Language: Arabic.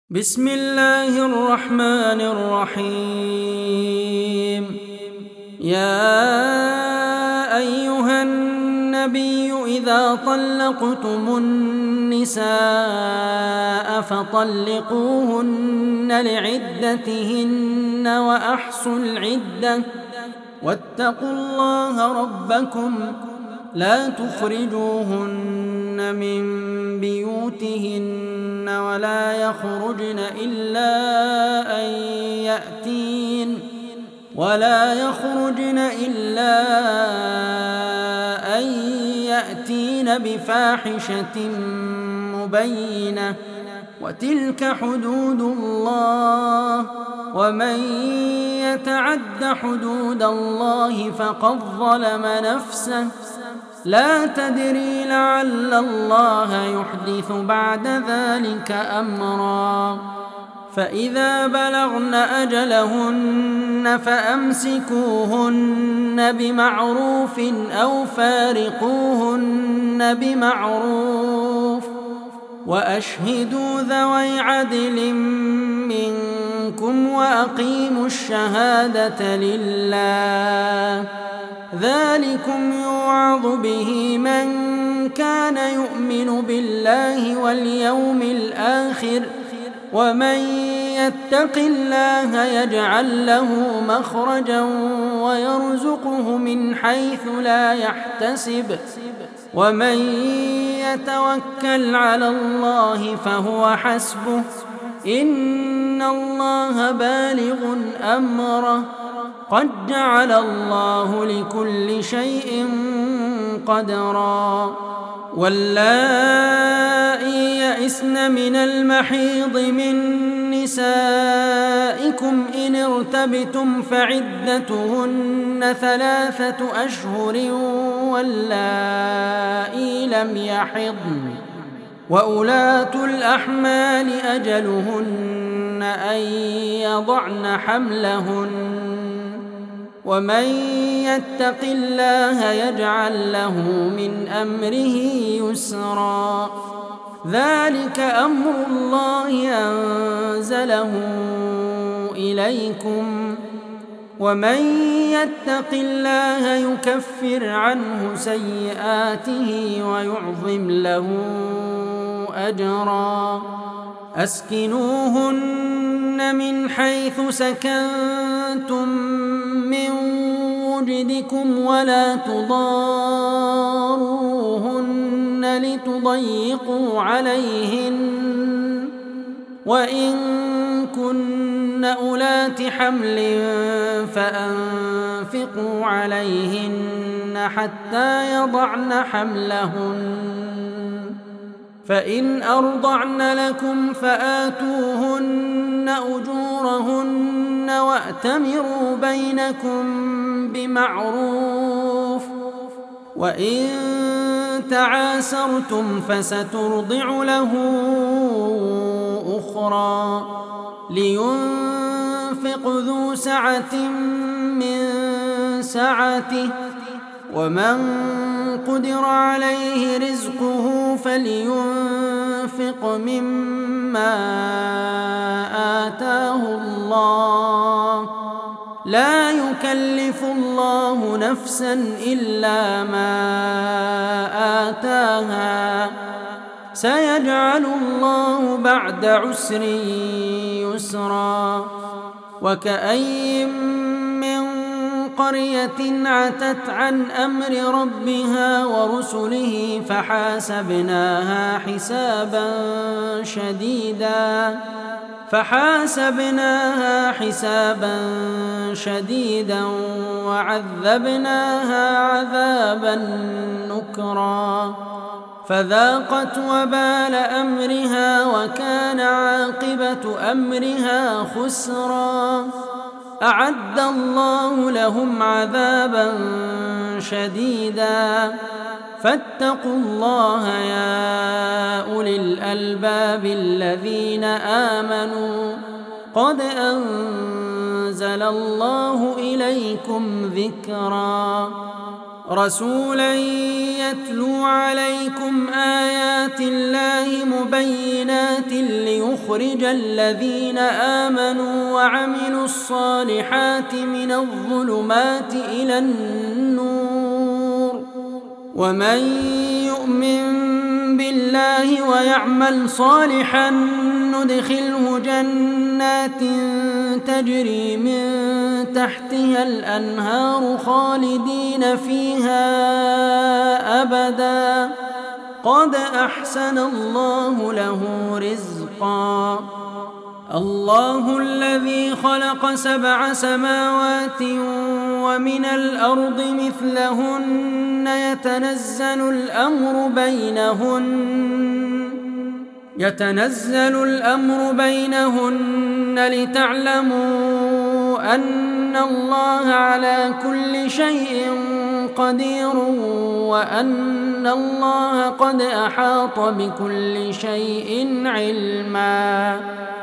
بسم الله الرحمن الرحيم. يا أيها النبي إذا طلقتم النساء فطلقوهن لعدتهن وأحصوا العدة واتقوا الله ربكم لا تخرجوهن من بيوتهن ولا يخرجن إلا أن يأتين بفاحشة مبينة وتلك حدود الله ومن يتعد حدود الله فقد ظلم نفسه لا تدري لعل الله يحدث بعد ذلك أمرا. فإذا بلغن أجلهن فأمسكوهن بمعروف أو فارقوهن بمعروف وأشهدوا ذوي عدل منكم وأقيموا الشهادة لله ذلكم يوعظ به من كان يؤمن بالله واليوم الآخر ومن يتق الله يجعل له مخرجا ويرزقه من حيث لا يحتسب ومن يتوكل على الله فهو حسبه إن الله بالغ أمره قد جعل الله لكل شيء قدرا. واللائي يئسن من المحيض من نسائكم إن ارتبتم فعدتهن 3 أشهر واللائي لم يحضن وأولاة الأحمال أجلهن أن يضعن حملهن ومن يتق الله يجعل له من أمره يسرا ذلك أمر الله أنزله إليكم ومن يتق الله يكفر عنه سيئاته ويعظم له أجرا. أسكنوهن من حيث سكنتم من وجدكم ولا تضاروهن لتضيقوا عليهن وإن كن أولات حمل فأنفقوا عليهن حتى يضعن حملهن فإن أرضعن لكم فآتوهن أجورهن وأتمروا بينكم بمعروف وإن تعاسرتم فسترضع له أخرى لينفق ذو سعة من سعته ومن قدر عليه رزقه فلينفق مما آتاه الله لا يكلف الله نفسا إلا ما آتاها سيجعل الله بعد عسر يسرا. وكأي من قرية عتت عن أمر ربها ورسله فحاسبناها حسابا شديدا وعذبناها عذابا نكرا فذاقت وبال أمرها وكان عاقبة أمرها خسرا. أعد الله لهم عذابا شديدا فاتقوا الله يا أولي الألباب الذين آمنوا قد أنزل الله إليكم ذكرا. رسولا يتلو عليكم آيات الله مبينات ليخرج الذين آمنوا وعملوا الصالحات من الظلمات إلى النور ومن يؤمن بالله ويعمل صالحا ندخله جنات تجري من تحتها الأنهار خالدين فيها أبدا قد أحسن الله له رزقا الله الذي خلق 7 سماوات ومن الأرض مثلهن يتنزل الأمر بينهن لتعلموا أن الله على كل شيء قدير وأن الله قد أحاط بكل شيء علما